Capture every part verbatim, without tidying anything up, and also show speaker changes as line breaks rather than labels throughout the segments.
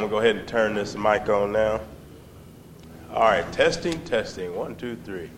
go ahead and turn this mic on now. All right, testing, testing. One, two, three.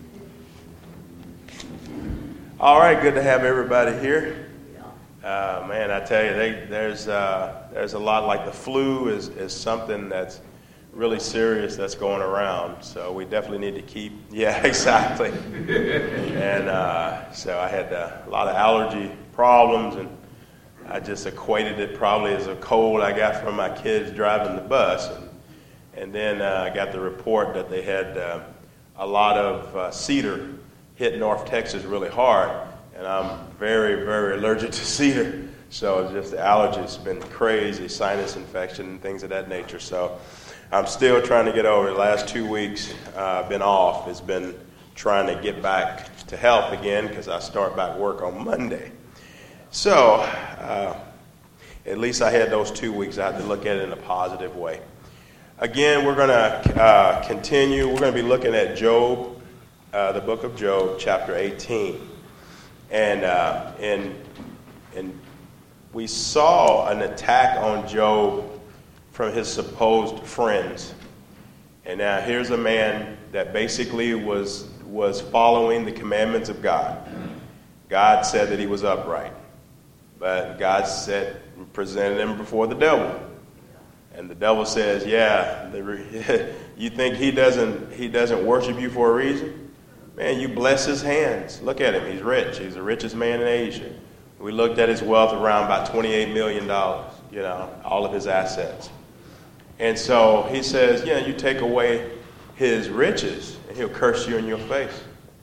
All right, good to have everybody here. Uh, man, I tell you, they, there's uh, there's a lot. Like the flu is, is something that's really serious that's going around. So we definitely need to keep. Yeah, exactly. and uh, so I had uh, a lot of allergy problems, and I just equated it probably as a cold I got from my kids driving the bus. And, and then uh, I got the report that they had uh, a lot of uh, cedar hit North Texas really hard. And I'm very, very allergic to cedar. So it's just the allergies have been crazy, sinus infection and things of that nature. So I'm still trying to get over it. The last two weeks I've uh, been off. It's been trying to get back to health again because I start back work on Monday. So, uh, at least I had those two weeks. I had to look at it in a positive way. Again, we're going to uh, continue. We're going to be looking at Job, uh, the book of Job, chapter eighteen. And, uh, and, and we saw an attack on Job from his supposed friends. And now here's a man that basically was, was following the commandments of God. God said that he was upright. But God said, presented him before the devil. And the devil says, yeah, the, you think he doesn't he doesn't worship you for a reason? Man, you bless his hands. Look at him. He's rich. He's the richest man in Asia. We looked at his wealth around about twenty-eight million dollars, you know, all of his assets. And so he says, yeah, you take away his riches, and he'll curse you in your face.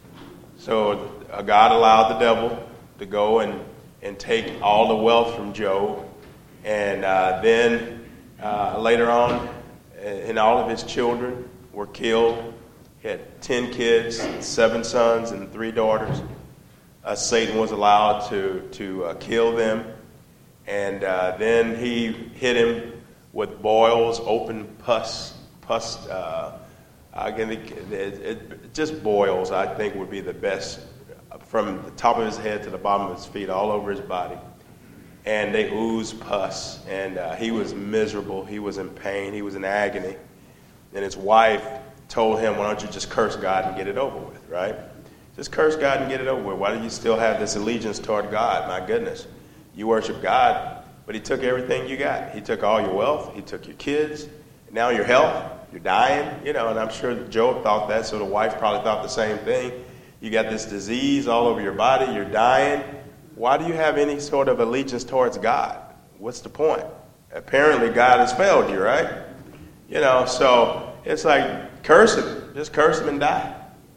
So uh, God allowed the devil to go and and take all the wealth from Job. And uh, then uh, later on, and all of his children were killed. He had ten kids, seven sons, and three daughters. Uh, Satan was allowed to, to uh, kill them. And uh, then he hit him with boils, open pus, pus, uh, I can think it, it, just boils, I think, would be the best, from the top of his head to the bottom of his feet, all over his body. And they oozed pus, and uh, he was miserable. He was in pain. He was in agony. And his wife told him, why don't you just curse God and get it over with, right? Just curse God and get it over with. Why do you still have this allegiance toward God? My goodness. You worship God, but he took everything you got. He took all your wealth. He took your kids. Now your health. You're dying. You know, and I'm sure Job thought that, so the wife probably thought the same thing. You got this disease all over your body. You're dying. Why do you have any sort of allegiance towards God? What's the point? Apparently, God has failed you, right? You know, so it's like, curse him. Just curse him and die.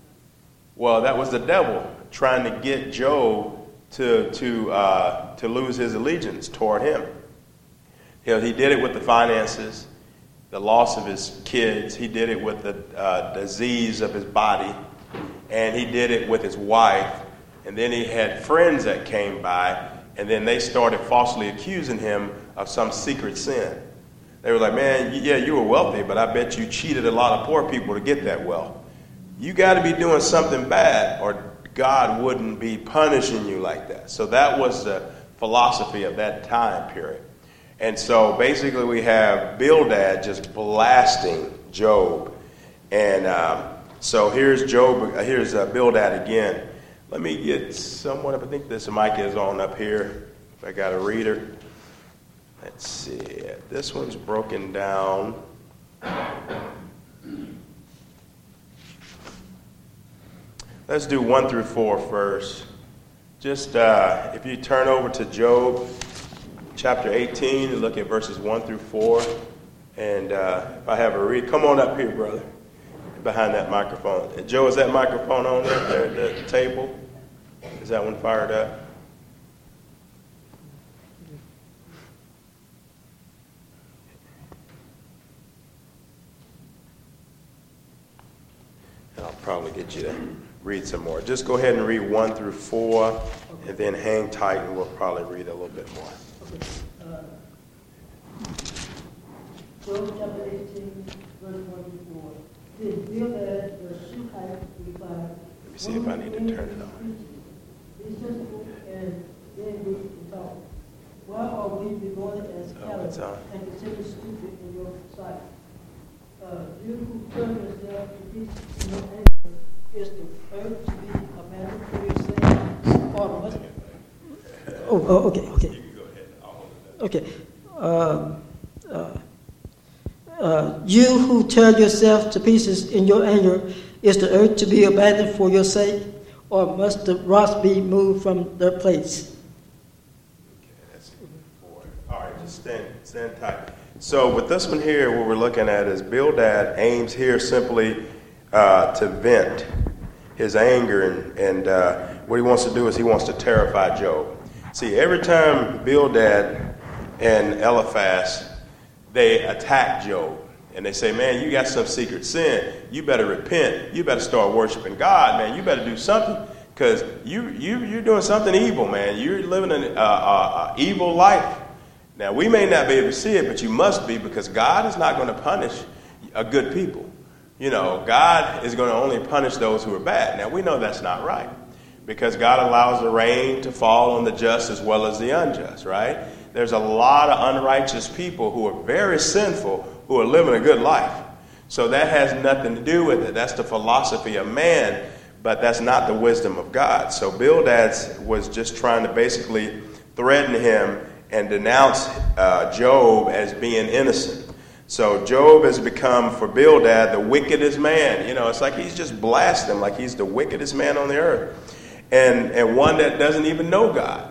Well, that was the devil trying to get Job to to uh, to lose his allegiance toward him. You know, he did it with the finances, the loss of his kids. He did it with the uh, disease of his body. And he did it with his wife. And then he had friends that came by, and then they started falsely accusing him of some secret sin. They were like, man, yeah, you were wealthy, but I bet you cheated a lot of poor people to get that wealth. You got to be doing something bad, or God wouldn't be punishing you like that. So that was the philosophy of that time period. And so basically we have Bildad just blasting Job. And um, so here's Job, uh, here's uh, Bildad again. Let me get someone up. I think this mic is on up here. If I got a reader. Let's see. This one's broken down. Let's do one through four first. Just uh, if you turn over to Job chapter eighteen and look at verses one through four. And uh, if I have a read, come on up here, brother, behind that microphone. And Joe, is that microphone on there, there at the table? Is that one fired up? And I'll probably get you to read some more. Just go ahead and read one through four, and then hang tight, and we'll probably read a little bit more.
Okay. Uh, Job chapter eighteen, verse one through four. Then Bildad the Shuhite replied,
Let me see if I need to turn it on.
Be sensible and then we can talk. Why are we regarded as
Oh,
cowards
it's on.
and considered stupid in your sight? you who turn yourself to pieces in your anger, is the earth to be abandoned for your sake, or must? Oh, oh, okay, okay.
You can go ahead. I'll hold it.
Okay. Uh, uh, uh, you who tear yourself to pieces in your anger, is the earth to be abandoned for your sake, or must the rocks be moved from their place?
Okay, that's four. All right, just stand, stand tight. So with this one here, what we're looking at is Bildad aims here simply uh, to vent his anger, and, and uh, what he wants to do is he wants to terrify Job. See, every time Bildad and Eliphaz, they attack Job, and they say, man, you got some secret sin. You better repent. You better start worshiping God, man. You better do something, because you, you, you're doing something evil, man. You're living an uh, uh, uh, evil life. Now, we may not be able to see it, but you must be, because God is not going to punish a good people. You know, God is going to only punish those who are bad. Now, we know that's not right, because God allows the rain to fall on the just as well as the unjust, right? There's a lot of unrighteous people who are very sinful who are living a good life. So that has nothing to do with it. That's the philosophy of man, but that's not the wisdom of God. So Bildad was just trying to basically threaten him and denounce uh, Job as being innocent. So Job has become, for Bildad, the wickedest man. You know, it's like he's just blasting him like he's the wickedest man on the earth, and and one that doesn't even know God.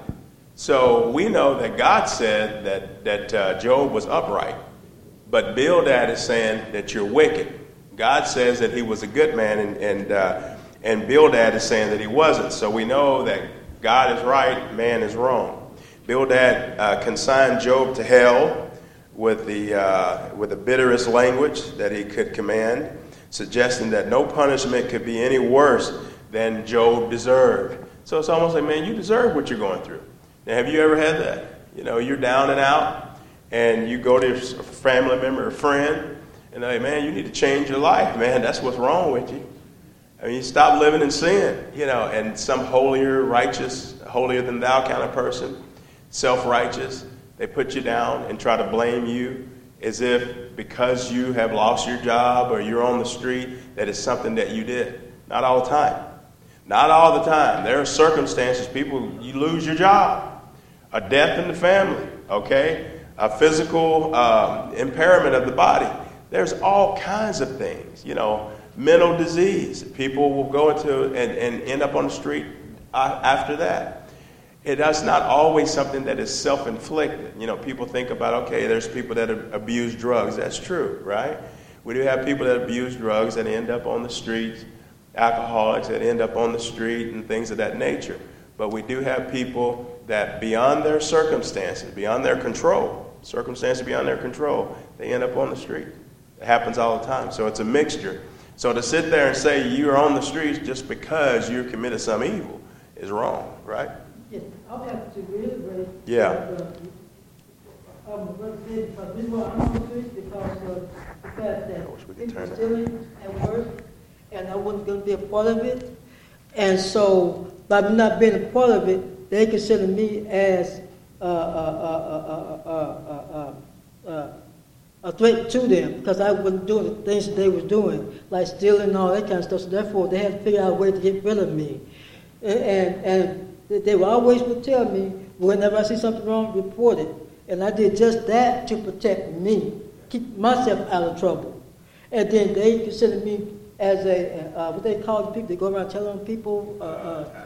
So we know that God said that, that uh, Job was upright, but Bildad is saying that you're wicked. God says that he was a good man, and and, uh, and Bildad is saying that he wasn't. So we know that God is right, man is wrong. Bildad uh, consigned Job to hell with the uh, with the bitterest language that he could command, suggesting that no punishment could be any worse than Job deserved. So it's almost like, man, you deserve what you're going through. Now, have you ever had that? You know, you're down and out, and you go to a family member or friend, and they're like, man, you need to change your life, man. That's what's wrong with you. I mean, you stop living in sin, you know, and some holier, righteous, holier than thou kind of person, self-righteous, they put you down and try to blame you as if because you have lost your job or you're on the street that it's something that you did. Not all the time. Not all the time. There are circumstances, people, you lose your job, a death in the family, okay, a physical um, impairment of the body. There's all kinds of things, you know, mental disease. People will go into and, and end up on the street uh, after that. It is not always something that is self-inflicted. You know, people think about, okay, there's people that abuse drugs. That's true, right? We do have people that abuse drugs that end up on the streets, alcoholics that end up on the street and things of that nature. But we do have people that beyond their circumstances, beyond their control, circumstances beyond their control, they end up on the street. It happens all the time. So it's a mixture. So to sit there and say you're on the streets just because you committed some evil is wrong, right?
Yes, I'll have to reiterate.
Yeah.
That, uh, um, what I said, but this was I'm on the streets because of the fact that people were stealing at work, and I wasn't going to be a part of it. And so, by me not being a part of it, they consider me as uh, uh, uh, uh, uh, uh, uh, a threat to them because I wasn't doing the things that they were doing, like stealing and all that kind of stuff. So therefore, they had to figure out a way to get rid of me. And, and, and they would always would tell me, whenever I see something wrong, report it. And I did just that to protect me, keep myself out of trouble. And then they consider me as a, uh, what they call the people, they go around telling people, uh, uh,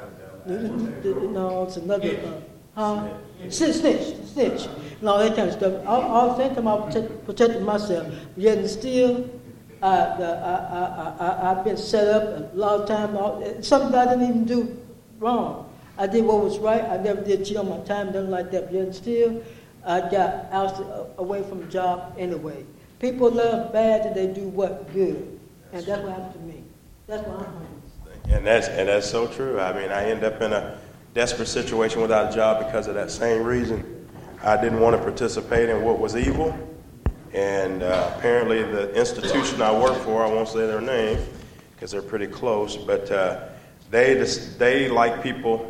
no, it's another, uh, huh? Snitch, snitch, snitch, and all that kind of stuff. All, all the same time I protect, protected myself. Yet still, uh, the, I, I, I, I've been set up a lot of times, something I didn't even do wrong. I did what was right. I never did cheat on my time, nothing like that. But yet still, I got ousted away from the job anyway. People love bad and they do what? Good. And that's what happened to me. That's what I'm homeless.
And that's, and that's so true. I mean, I end up in a desperate situation without a job because of that same reason. I didn't want to participate in what was evil. And uh, apparently the institution I work for, I won't say their name because they're pretty close, but uh, they, just, they like people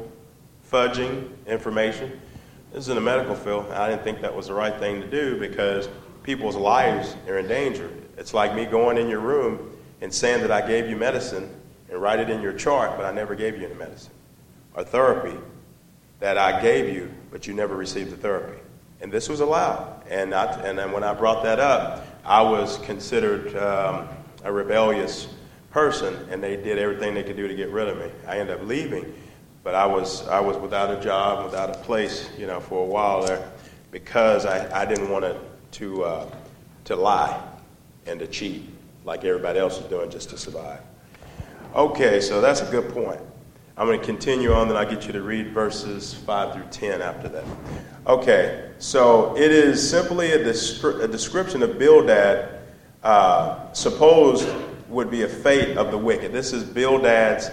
fudging information. This is in the medical field. I didn't think that was the right thing to do because people's lives are in danger. It's like me going in your room and saying that I gave you medicine and write it in your chart, but I never gave you any medicine. Or therapy that I gave you, but you never received the therapy. And this was allowed. And I, and then when I brought that up, I was considered um, a rebellious person, and they did everything they could do to get rid of me. I ended up leaving, but I was I was without a job, without a place, you know, for a while there, because I, I didn't want to to uh, to lie and to cheat like everybody else is doing just to survive. Okay, so that's a good point. I'm going to continue on, then I'll get you to read verses five through ten after that. Okay, so it is simply a, descri- a description of Bildad, uh, supposed would be a fate of the wicked. This is Bildad's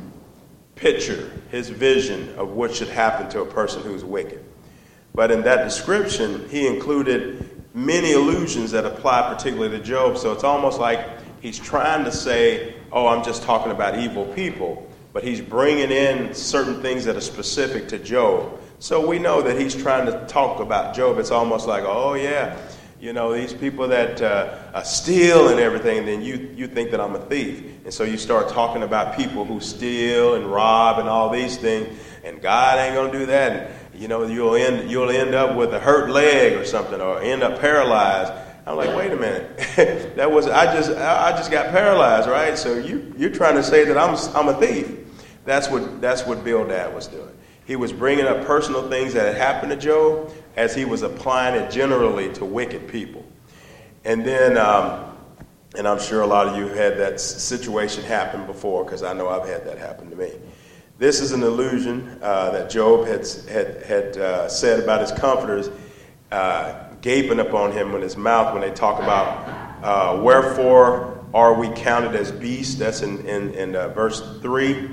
picture, his vision of what should happen to a person who's wicked. But in that description, he included many allusions that apply particularly to Job. So it's almost like he's trying to say, oh, I'm just talking about evil people. But he's bringing in certain things that are specific to Job. So we know that he's trying to talk about Job. It's almost like, oh, yeah, you know, these people that uh, steal and everything, and then you, you think that I'm a thief. And so you start talking about people who steal and rob and all these things, and God ain't going to do that. And, you know, you'll end, you'll end up with a hurt leg or something, or end up paralyzed. I'm like, wait a minute. that was I just I just got paralyzed, right? So you you're trying to say that I'm I'm a thief. That's what that's what Bildad was doing. He was bringing up personal things that had happened to Job as he was applying it generally to wicked people. And then, um, and I'm sure a lot of you have had that situation happen before, because I know I've had that happen to me. This is an allusion uh, that Job had had had uh, said about his comforters uh, gaping upon him with his mouth when they talk about uh, wherefore are we counted as beasts. That's in in, in uh, verse three.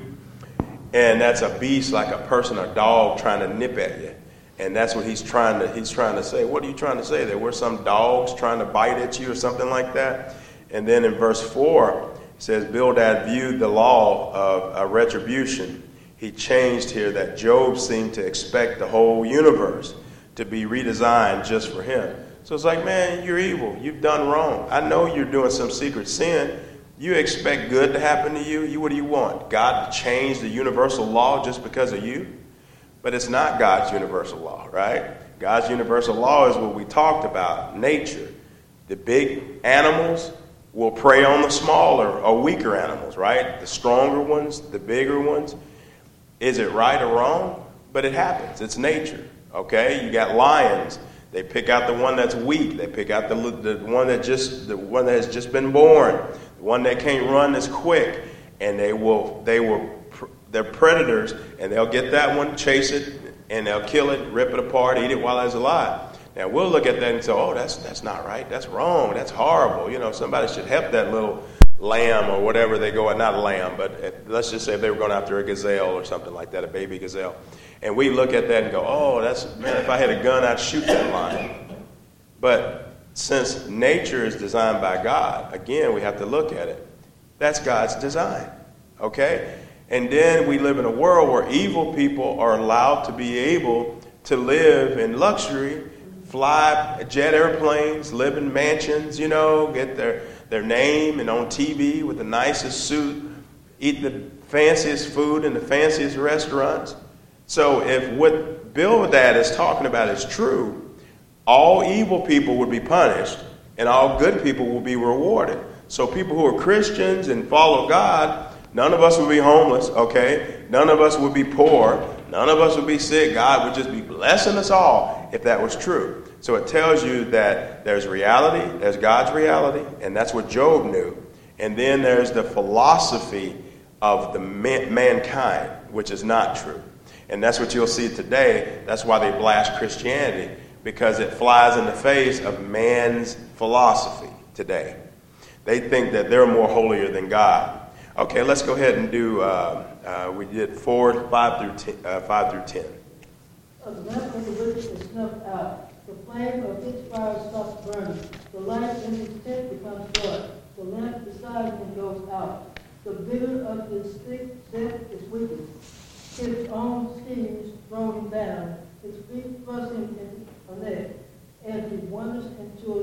And that's a beast, like a person or dog trying to nip at you. And that's what he's trying to he's trying to say. What are you trying to say? There were some dogs trying to bite at you or something like that. And then in verse four, it says, Bildad viewed the law of uh, retribution. He changed here that Job seemed to expect the whole universe to be redesigned just for him. So it's like, man, you're evil. You've done wrong. I know you're doing some secret sin. You expect good to happen to you? You, what do you want? God to change the universal law just because of you? But it's not God's universal law, right? God's universal law is what we talked about, nature. The big animals will prey on the smaller or weaker animals, right? The stronger ones, the bigger ones. Is it right or wrong? But it happens. It's nature, okay? You got lions. They pick out the one that's weak. They pick out the, the one that just the one that has just been born. One that can't run as quick, and they will they will they're predators, and they'll get that one, chase it, and they'll kill it, rip it apart, eat it while it's alive. Now we'll look at that and say, oh, that's that's not right, that's wrong, that's horrible. You know, somebody should help that little lamb or whatever they go, not a lamb, but let's just say if they were going after a gazelle or something like that, a baby gazelle, and we look at that and go, oh, that's man, if I had a gun, I'd shoot that lion. But since nature is designed by God, again, we have to look at it. That's God's design, okay? And then we live in a world where evil people are allowed to be able to live in luxury, fly jet airplanes, live in mansions, you know, get their, their name and on T V with the nicest suit, eat the fanciest food in the fanciest restaurants. So if what Bildad is talking about is true, all evil people would be punished, and all good people will be rewarded. So people who are Christians and follow God, none of us would be homeless, okay? None of us would be poor. None of us would be sick. God would just be blessing us all if that was true. So it tells you that there's reality, there's God's reality, and that's what Job knew. And then there's the philosophy of the man- mankind, which is not true. And that's what you'll see today. That's why they blast Christianity, because it flies in the face of man's philosophy today. They think that they're more holier than God. Okay, let's go ahead and do, uh, uh, we did four, five through ten. Uh, five through ten.
The lamp of the wicked is snuffed out. The flame of his fire stops burning. The light in his tent becomes dark. The lamp beside him goes out. The vigor of his thick set is weakened. His own schemes throw him down. His feet thrust him in a net, and he wanders into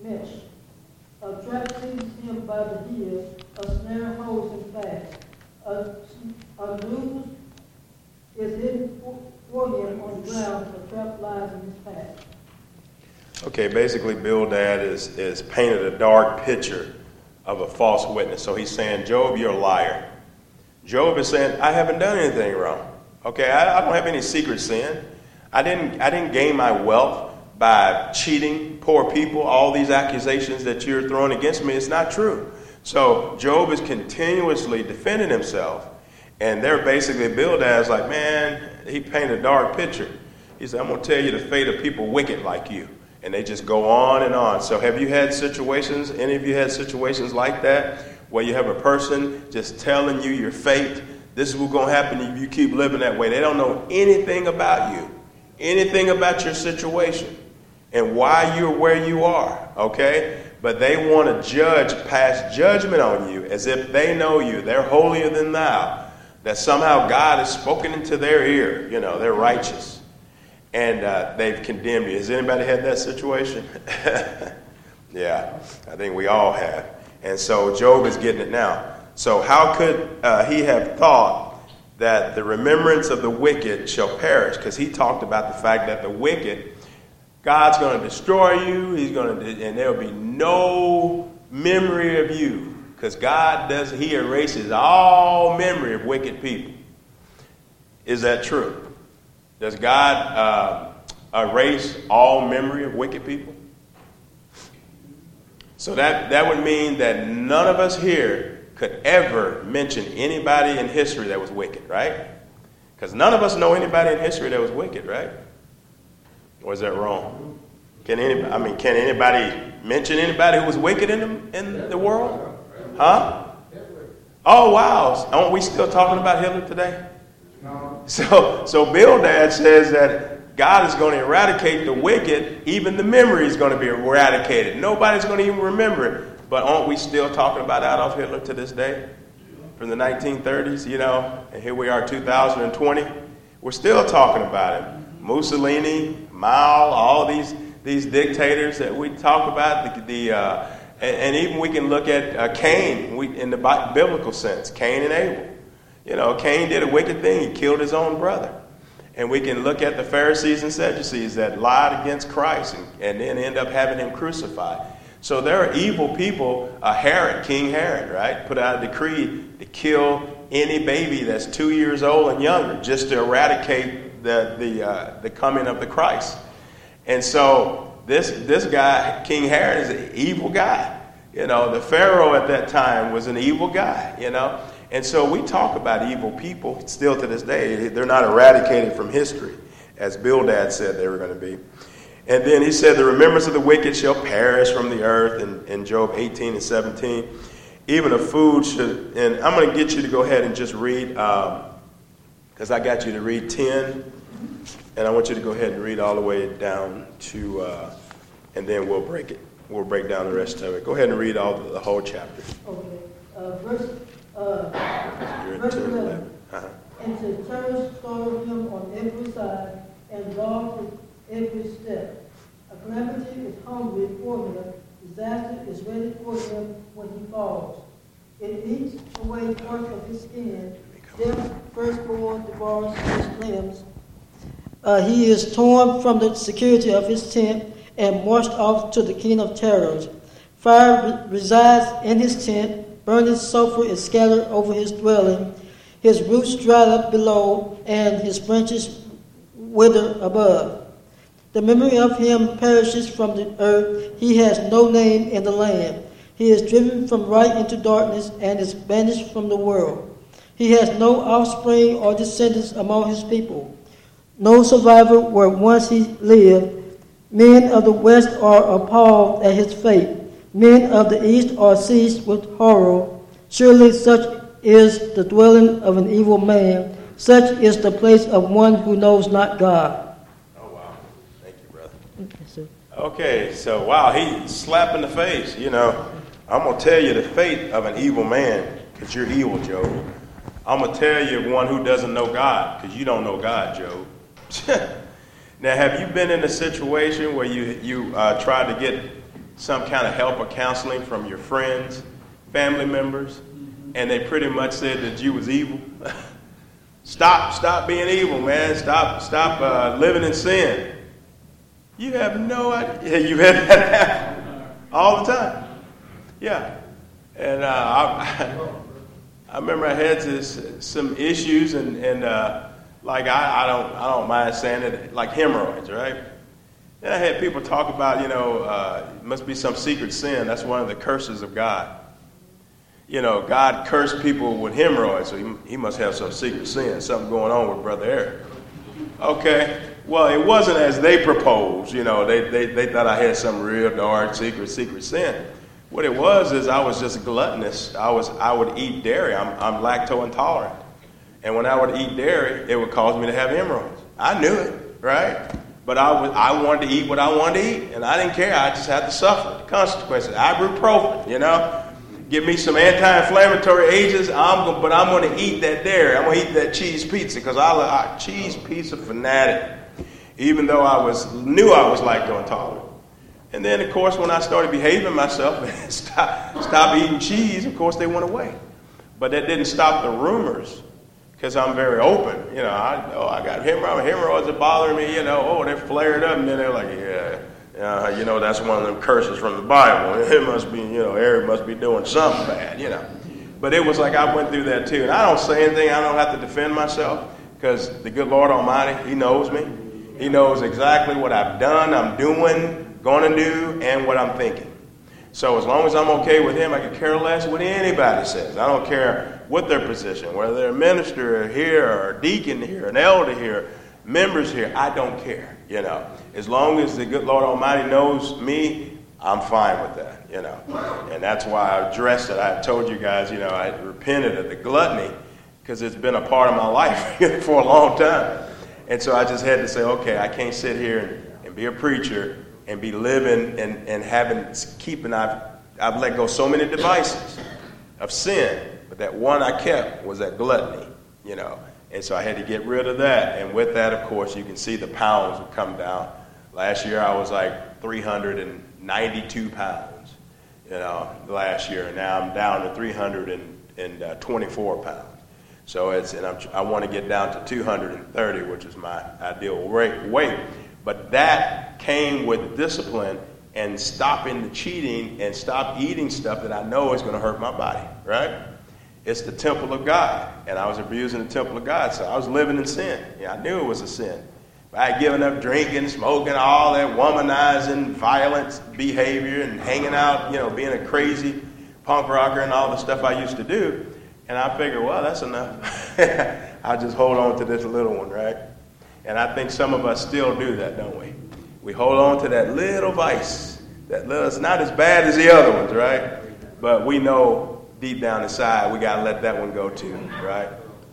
mesh. A trap seizes him by the heel, a snare holds him fast. A, a noose is hidden for, for him on the ground, a trap lies in his path.
Okay, basically Bildad is, is painted a dark picture of a false witness. So he's saying, Job, you're a liar. Job is saying, I haven't done anything wrong. Okay, I, I don't have any secret sin. I didn't I didn't gain my wealth by cheating poor people. All these accusations that you're throwing against me, it's not true. So Job is continuously defending himself. And they're basically, Bildad's like, man, he painted a dark picture. He said, I'm going to tell you the fate of people wicked like you. And they just go on and on. So have you had situations, any of you had situations like that, where you have a person just telling you your fate? This is what's going to happen if you keep living that way. They don't know anything about you, anything about your situation, and why you're where you are, okay? But they want to judge, pass judgment on you as if they know you. They're holier than thou. That somehow God has spoken into their ear. You know, they're righteous. And uh, they've condemned you. Has anybody had that situation? Yeah, I think we all have. And so Job is getting it now. So how could uh, he have thought that the remembrance of the wicked shall perish? Because he talked about the fact that the wicked, God's going to destroy you. He's going to, and there'll be no memory of you, because God does. He erases all memory of wicked people. Is that true? Does God uh, erase all memory of wicked people? So that, that would mean that none of us here could ever mention anybody in history that was wicked, right? Because none of us know anybody in history that was wicked, right? Or is that wrong? Can anybody, I mean, can anybody mention anybody who was wicked in the, in the world? Huh? Oh, wow. Aren't we still talking about Hitler today? So, so Bildad says that God is going to eradicate the wicked. Even the memory is going to be eradicated. Nobody's going to even remember it. But aren't we still talking about Adolf Hitler to this day? From the nineteen thirties, you know, and here we are, two thousand twenty. We're still talking about him. Mussolini, Mao, all these these dictators that we talk about. The, the uh, and, and even we can look at uh, Cain we, in the biblical sense. Cain and Abel. You know, Cain did a wicked thing. He killed his own brother. And we can look at the Pharisees and Sadducees that lied against Christ and, and then end up having him crucified. So there are evil people. Uh, Herod, King Herod, right, put out a decree to kill any baby that's two years old and younger, just to eradicate the the uh, the coming of the Christ. And so this this guy, King Herod, is an evil guy. You know, the Pharaoh at that time was an evil guy. You know. And so we talk about evil people still to this day. They're not eradicated from history, as Bildad said they were going to be. And then he said, the remembrance of the wicked shall perish from the earth, in, in Job eighteen and seventeen. Even a food should, and I'm going to get you to go ahead and just read, because um, I got you to read ten, and I want you to go ahead and read all the way down to, uh, and then we'll break it. We'll break down the rest of it. Go ahead and read all the, the whole chapter.
Okay. Uh, verse Uh, verse eleven. Uh-huh. And to terrors startle him on every side, and dogs at every step. A calamity is hungry for him. Disaster is ready for him when he falls. It eats away part of his skin. Death, firstborn, devours his limbs. Uh, he is torn from the security of his tent and marched off to the king of terrors. Fire re- resides in his tent. Burning sulfur is scattered over his dwelling. His roots dry up below, and his branches wither above. The memory of him perishes from the earth. He has no name in the land. He is driven from right into darkness and is banished from the world. He has no offspring or descendants among his people. No survivor where once he lived. Men of the west are appalled at his fate. Men of the east are seized with horror. Surely such is the dwelling of an evil man. Such is the place of one who knows not God.
Oh, wow. Thank you, brother.
Okay,
okay so, wow, he slapped in the face. You know, I'm going to tell you the fate of an evil man, because you're evil, Job. I'm going to tell you one who doesn't know God, because you don't know God, Job. Now, have you been in a situation where you, you uh, tried to get some kind of help or counseling from your friends, family members, and they pretty much said that you was evil. Stop, stop being evil, man. Stop, stop uh, living in sin. You have no idea. You had that happen all the time. Yeah. And uh, I, I remember I had this, some issues, and, and uh, like I, I don't I don't mind saying it, like hemorrhoids, right? Then I had people talk about, you know, uh, it must be some secret sin. That's one of the curses of God. You know, God cursed people with hemorrhoids, so he, he must have some secret sin, something going on with Brother Eric. Okay, well, it wasn't as they proposed. You know, they, they, they thought I had some real dark, secret, secret sin. What it was is I was just gluttonous. I was I would eat dairy. I'm, I'm lactose intolerant. And when I would eat dairy, it would cause me to have hemorrhoids. I knew it, right? But I, would, I wanted to eat what I wanted to eat, and I didn't care. I just had to suffer the consequences. Ibuprofen, you know. Give me some anti-inflammatory agents, I'm gonna, but I'm going to eat that dairy. I'm going to eat that cheese pizza because I like cheese pizza fanatic, even though I was knew I was lactose intolerant. And then, of course, when I started behaving myself and stop, stop eating cheese, of course, they went away. But that didn't stop the rumors because I'm very open. You know, I, oh, I got hemorrhoids, hemorrhoids are bothering me. You know, oh, they're flared up, and then they're like, yeah. Uh, you know, that's one of them curses from the Bible. It must be, you know, Eric must be doing something bad, you know. But it was like I went through that too. And I don't say anything. I don't have to defend myself because the good Lord Almighty, he knows me. He knows exactly what I've done, I'm doing, going to do, and what I'm thinking. So as long as I'm okay with him, I can care less what anybody says. I don't care what their position, whether they're a minister here or a deacon here, an elder here, members here, I don't care, you know. As long as the good Lord Almighty knows me, I'm fine with that, you know. And that's why I addressed it. I told you guys, you know, I repented of the gluttony because it's been a part of my life for a long time. And so I just had to say, okay, I can't sit here and, and be a preacher and be living and, and having, keeping, I've, I've let go so many devices of sin, but that one I kept was that gluttony, you know. And so I had to get rid of that. And with that, of course, you can see the pounds would come down. Last year, I was like three hundred ninety-two pounds, you know, last year. And now I'm down to three hundred twenty-four pounds. So it's, and I'm, I want to get down to two hundred thirty, which is my ideal weight. But that came with discipline and stopping the cheating and stop eating stuff that I know is going to hurt my body, right? It's the temple of God, and I was abusing the temple of God, so I was living in sin. Yeah, I knew it was a sin. But I had given up drinking, smoking, all that womanizing, violent behavior, and hanging out, you know, being a crazy punk rocker and all the stuff I used to do. And I figured, well, that's enough. I'll just hold on to this little one, right? And I think some of us still do that, don't we? We hold on to that little vice. That little, it's not as bad as the other ones, right? But we know deep down inside, we got to let that one go too, right?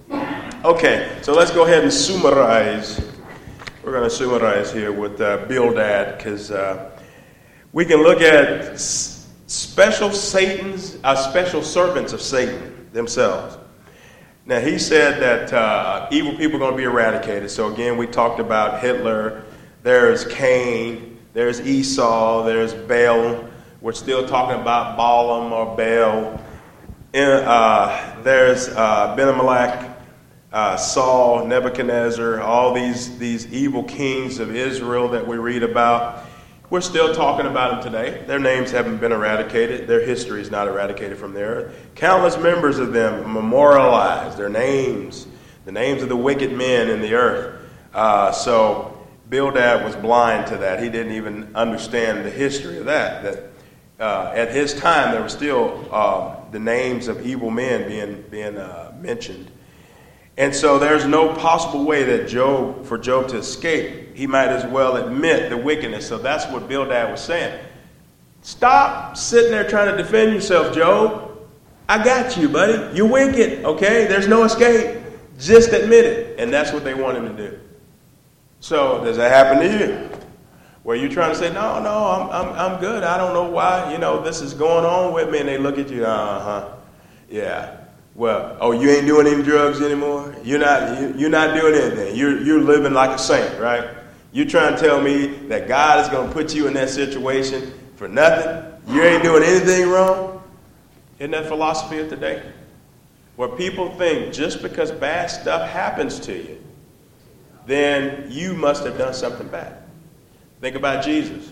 Okay, so let's go ahead and summarize. We're going to summarize here with uh, Bildad, because uh, we can look at s- special Satan's, uh, special servants of Satan themselves. Now, he said that uh, evil people are going to be eradicated. So again, we talked about Hitler. There's Cain. There's Esau. There's Baal. We're still talking about Balaam or Baal. In, uh, there's uh, Ben-Amalek, uh, Saul, Nebuchadnezzar, all these, these evil kings of Israel that we read about. We're still talking about them today. Their names haven't been eradicated. Their history is not eradicated from the earth. Countless members of them memorialized, their names, the names of the wicked men in the earth. Uh, so Bildad was blind to that. He didn't even understand the history of that, that Uh, at his time, there were still uh, the names of evil men being being uh, mentioned, and so there's no possible way that Job for Job to escape. He might as well admit the wickedness. So that's what Bildad was saying. Stop sitting there trying to defend yourself, Job. I got you, buddy. You're wicked. Okay, there's no escape. Just admit it, and that's what they want him to do. So does that happen to you? Where you're trying to say, no, no, I'm, I'm, I'm good. I don't know why, you know, this is going on with me. And they look at you, uh-huh, yeah. Well, oh, you ain't doing any drugs anymore? You're not, you, you're not doing anything. You're, you're living like a saint, right? You're trying to tell me that God is going to put you in that situation for nothing. You ain't doing anything wrong. Isn't that philosophy of today? Where people think just because bad stuff happens to you, then you must have done something bad. Think about Jesus,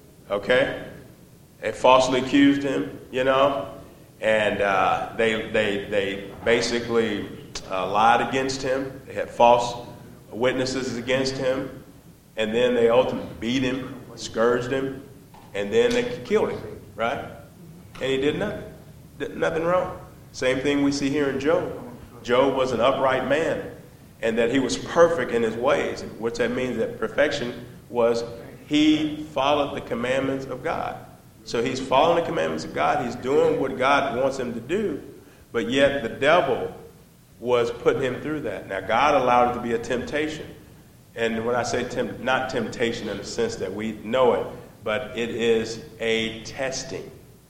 okay? They falsely accused him, you know, and uh, they, they, they basically uh, lied against him. They had false witnesses against him, and then they ultimately beat him, scourged him, and then they killed him, right? And he did nothing, did nothing wrong. Same thing we see here in Job. Job was an upright man, and that he was perfect in his ways, which that means that perfection was he followed the commandments of God. So he's following the commandments of God. He's doing what God wants him to do, but yet the devil was putting him through that. Now, God allowed it to be a temptation. And when I say temp- not temptation in the sense that we know it, but it is a testing.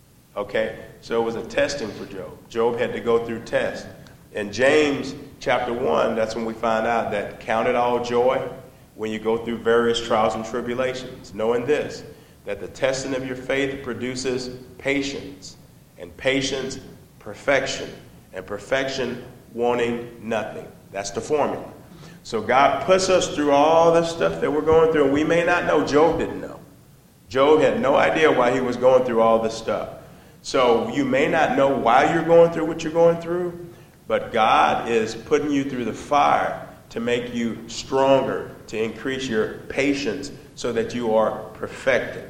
Okay? So it was a testing for Job. Job had to go through tests. In James chapter one, that's when we find out that count it all joy when you go through various trials and tribulations, knowing this, that the testing of your faith produces patience, and patience, perfection, and perfection, wanting nothing. That's the formula. So God puts us through all this stuff that we're going through, and we may not know. Job didn't know. Job had no idea why he was going through all this stuff. So you may not know why you're going through what you're going through, but God is putting you through the fire to make you stronger, to increase your patience so that you are perfected,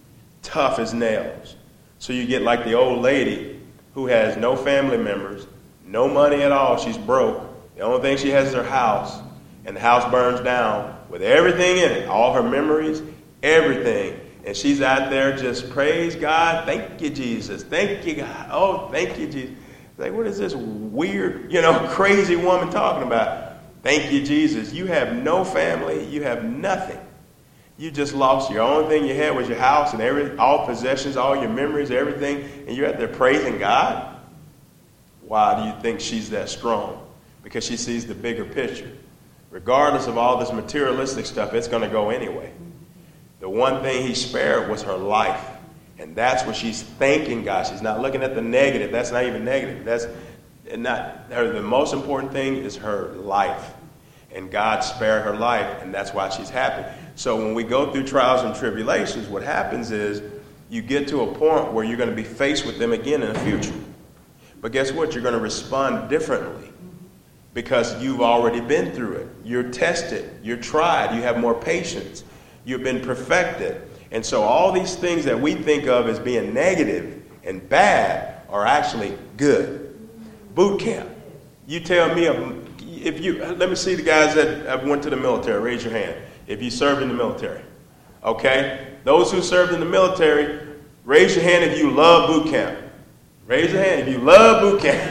tough as nails. So you get like the old lady who has no family members, no money at all. She's broke. The only thing she has is her house, and the house burns down with everything in it, all her memories, everything. And she's out there just, praise God, thank you, Jesus, thank you, God, oh, thank you, Jesus. Like, what is this weird, you know, crazy woman talking about? Thank you, Jesus. You have no family. You have nothing. You just lost. Your only thing you had was your house and every, all possessions, all your memories, everything, and you're out there praising God? Why do you think she's that strong? Because she sees the bigger picture. Regardless of all this materialistic stuff, it's going to go anyway. The one thing he spared was her life. And that's what she's thanking God. She's not looking at the negative. That's not even negative. That's not her. The most important thing is her life. And God spared her life, and that's why she's happy. So when we go through trials and tribulations, what happens is you get to a point where you're going to be faced with them again in the future. But guess what? You're going to respond differently because you've already been through it. You're tested. You're tried. You have more patience. You've been perfected. And so all these things that we think of as being negative and bad are actually good. Boot camp. You tell me, if you, let me see the guys that have went to the military. Raise your hand if you served in the military. Okay? Those who served in the military, raise your hand if you love boot camp. Raise your hand if you love boot camp.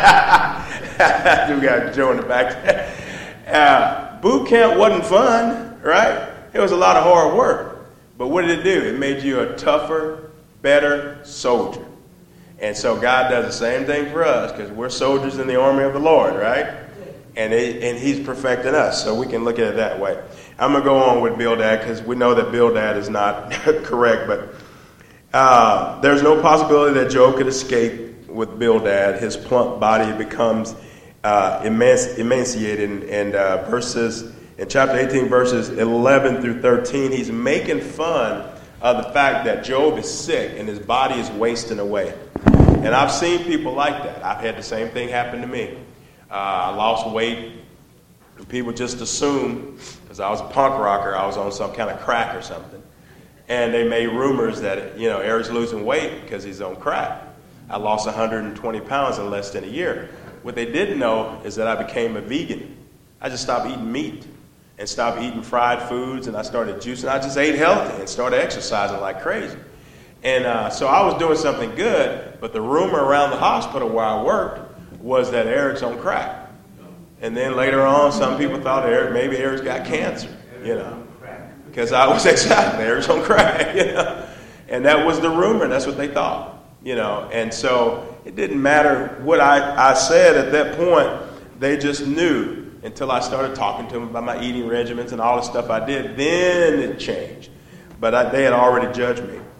We got Joe in the back. Uh, boot camp wasn't fun, right? It was a lot of hard work. But what did it do? It made you a tougher, better soldier. And so God does the same thing for us because we're soldiers in the army of the Lord, right? And it, and he's perfecting us, so we can look at it that way. I'm going to go on with Bildad because we know that Bildad is not correct. But uh, there's no possibility that Job could escape with Bildad. His plump body becomes uh, emanci- emaciated. And, and uh, verses... in chapter eighteen, verses eleven through thirteen, he's making fun of the fact that Job is sick and his body is wasting away. And I've seen people like that. I've had the same thing happen to me. Uh, I lost weight. And people just assume, because I was a punk rocker, I was on some kind of crack or something. And they made rumors that, you know, Eric's losing weight because he's on crack. I lost one hundred twenty pounds in less than a year. What they didn't know is that I became a vegan. I just stopped eating meat and stopped eating fried foods, and I started juicing. I just ate healthy and started exercising like crazy. And uh, so I was doing something good, but the rumor around the hospital where I worked was that Eric's on crack. And then later on, some people thought Eric, maybe Eric's got cancer, you know, because I was excited. Eric's on crack, you know. And that was the rumor. That's what they thought, you know. And so it didn't matter what I, I said at that point. They just knew. Until I started talking to them about my eating regimens and all the stuff I did, then it changed. But I, they had already judged me.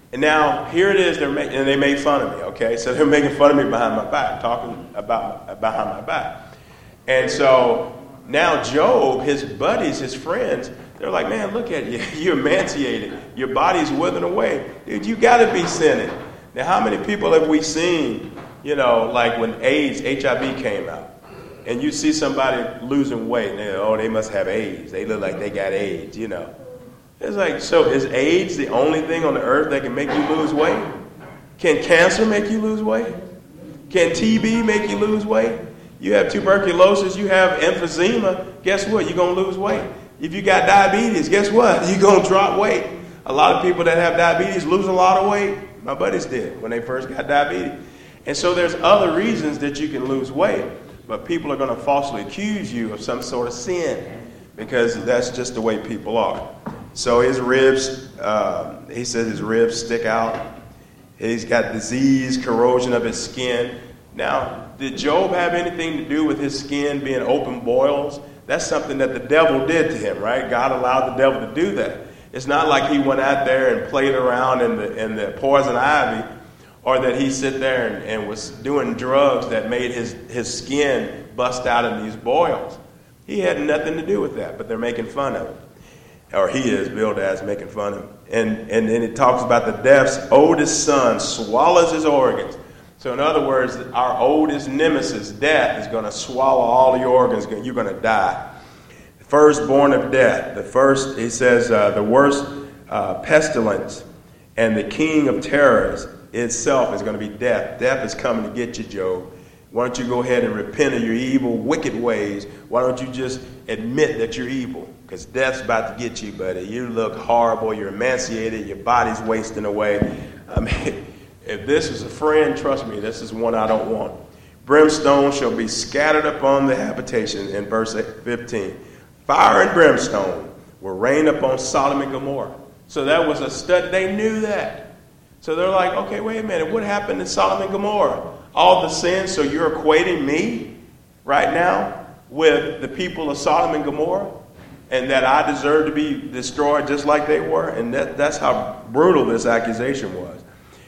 And now here it is, they're making, and they made fun of me, okay? So they're making fun of me behind my back, talking about behind my back. And so now Job, his buddies, his friends, they're like, man, look at you. You're emaciated. Your body's withering away. Dude, you got to be sinning. Now, how many people have we seen, you know, like when AIDS, H I V came out, and you see somebody losing weight, and they oh, they must have AIDS. They look like they got AIDS, you know. It's like, so is AIDS the only thing on the earth that can make you lose weight? Can cancer make you lose weight? Can T B make you lose weight? You have tuberculosis, you have emphysema, guess what? You're going to lose weight. If you got diabetes, guess what? You're going to drop weight. A lot of people that have diabetes lose a lot of weight. My buddies did when they first got diabetes. And so there's other reasons that you can lose weight, but people are going to falsely accuse you of some sort of sin because that's just the way people are. So his ribs, uh, he says his ribs stick out. He's got disease, corrosion of his skin. Now, did Job have anything to do with his skin being open boils? That's something that the devil did to him, right? God allowed the devil to do that. It's not like he went out there and played around in the in the poison ivy, or that he sit there and, and was doing drugs that made his, his skin bust out in these boils. He had nothing to do with that, but they're making fun of him. Or he is, Bildad making fun of him. And, and then it talks about the death's oldest son swallows his organs. So in other words, our oldest nemesis, death, is going to swallow all your organs. You're going to die. Firstborn of death. The first, he says, uh, the worst uh, pestilence and the king of terrors itself is going to be death. Death is coming to get you, Job. Why don't you go ahead and repent of your evil, wicked ways? Why don't you just admit that you're evil? Because death's about to get you, buddy. You look horrible. You're emaciated. Your body's wasting away. I mean, if this is a friend, trust me, this is one I don't want. Brimstone shall be scattered upon the habitation in verse fifteen. Fire and brimstone will rain upon Sodom and Gomorrah. So that was a study. They knew that. So they're like, okay, wait a minute. What happened in Sodom and Gomorrah? All the sins, so you're equating me right now with the people of Sodom and Gomorrah? And that I deserve to be destroyed just like they were? And that, that's how brutal this accusation was.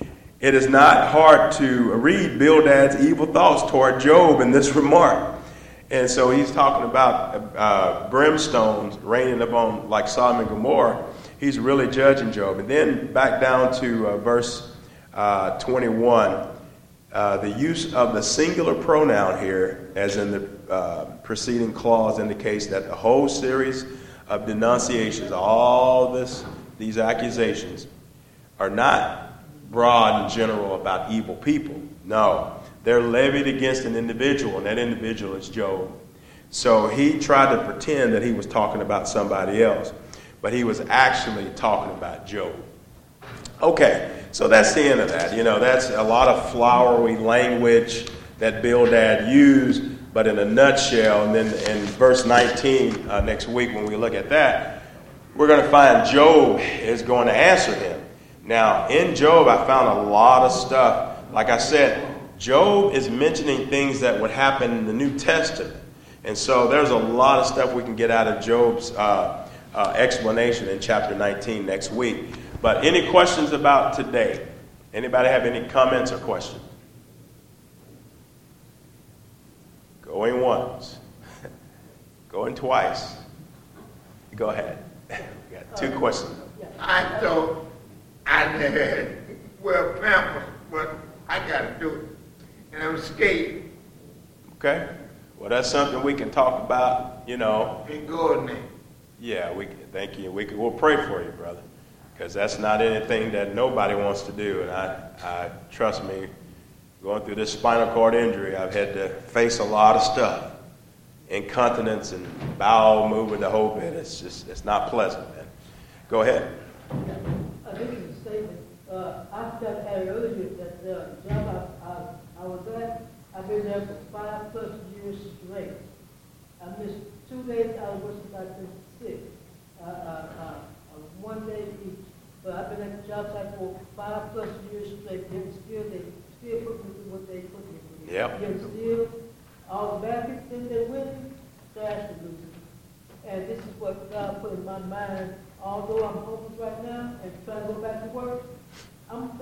It is not hard to read Bildad's evil thoughts toward Job in this remark. And so he's talking about uh, brimstones raining upon like Sodom and Gomorrah. He's really judging Job. And then back down to uh, verse uh, twenty-one. Uh, the use of the singular pronoun here, as in the uh, preceding clause, indicates that the whole series of denunciations, all this, these accusations, are not broad and general about evil people. No, they're levied against an individual, and that individual is Job. So he tried to pretend that he was talking about somebody else, but he was actually talking about Job. Okay. So that's the end of that. You know, that's a lot of flowery language that Bildad used, but in a nutshell. And then in verse nineteen, uh, next week when we look at that, we're going to find Job is going to answer him. Now, in Job, I found a lot of stuff. Like I said, Job is mentioning things that would happen in the New Testament. And so there's a lot of stuff we can get out of Job's uh, uh, explanation in chapter nineteen next week. But any questions about today? Anybody have any comments or questions? Going once. Going twice. Go ahead. We got two questions.
I thought I had well pampers, but I got to do it. And I'm scared.
Okay. Well, that's something we can talk about, you know.
In God's name.
Yeah, we thank you. We can, we'll pray for you, brother. Because that's not anything that nobody wants to do. And I, I, trust me, going through this spinal cord injury, I've had to face a lot of stuff. Incontinence and bowel movement, the whole bit. It's just, it's not pleasant, man. Go ahead.
Uh, this is a statement. Uh, I forgot to add earlier that the uh, job I, I, I was at, I've been there for five plus years straight. I missed two days out of which I've been sick. Uh, uh, uh, one day each. But I've been at the job site for five plus years straight. They still, they still put me through what they put me through.
Yep.
They still, all the bad people think they're winning, trash to losing. And this is what God put in my mind. Although I'm hopeless right now and trying to go back to work, I'm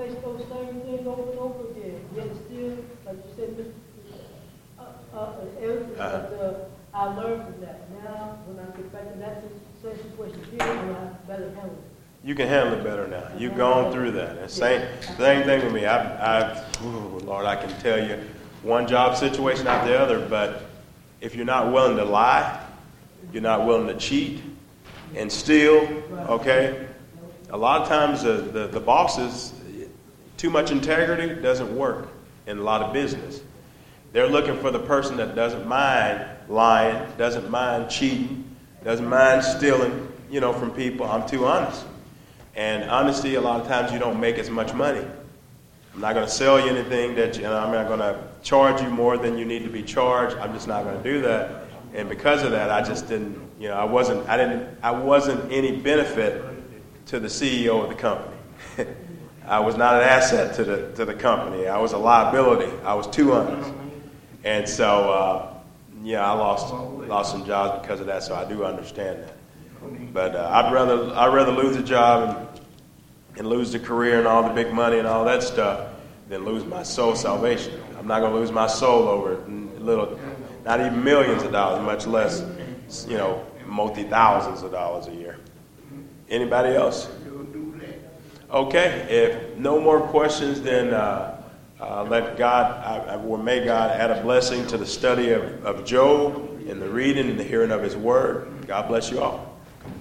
face those same things over and over again. Yet still, like you said, Mister Uh, uh, everything
Uh-huh.
that uh, I learned from that. Now, when I get back in that same situation again, I'm going to have to better handle it.
You can handle it better now. You've gone through that. And same, same thing with me. I've, I've ooh, Lord, I can tell you one job situation after the other, but if you're not willing to lie, you're not willing to cheat and steal, okay? A lot of times the, the, the bosses, too much integrity doesn't work in a lot of business. They're looking for the person that doesn't mind lying, doesn't mind cheating, doesn't mind stealing, you know, from people. I'm too honest. And honesty, a lot of times you don't make as much money. I'm not going to sell you anything that you, you know, I'm not going to charge you more than you need to be charged. I'm just not going to do that. And because of that, I just didn't, you know, I wasn't, I didn't, I wasn't any benefit to the C E O of the company. I was not an asset to the to the company. I was a liability. I was too honest. And so, uh, yeah, I lost lost some jobs because of that. So I do understand that. But uh, I'd rather I'd rather lose a job and, and lose the career and all the big money and all that stuff than lose my soul salvation. I'm not going to lose my soul over little, not even millions of dollars, much less, you know, multi thousands of dollars a year. Anybody else? Okay. If no more questions, then uh, uh, let God, I, I, well, may God add a blessing to the study of, of Job and the reading and the hearing of His Word. God bless you all.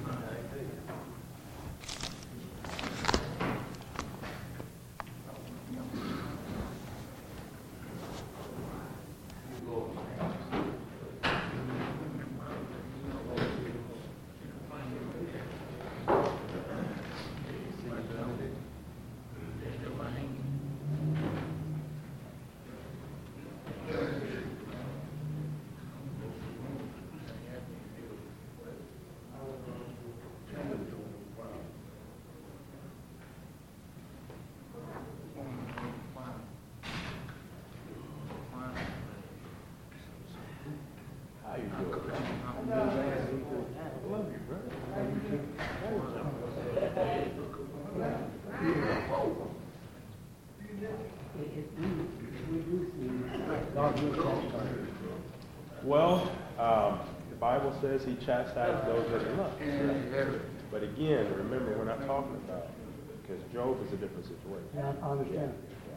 Well, um, the Bible says He chastises those that He loves. But again, remember, we're not talking about, because Job is a different situation.
Yeah, I understand.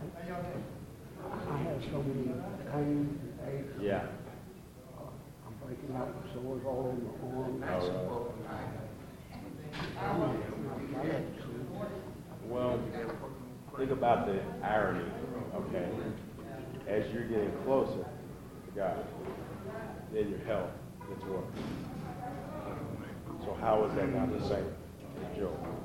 I have so many pain and aches.
Yeah.
Uh, I'm breaking out with sores all over my arms.
All right.
I
Well, think about the irony, okay? As you're getting closer to God, then your health gets worse. So how is that not the same as Job?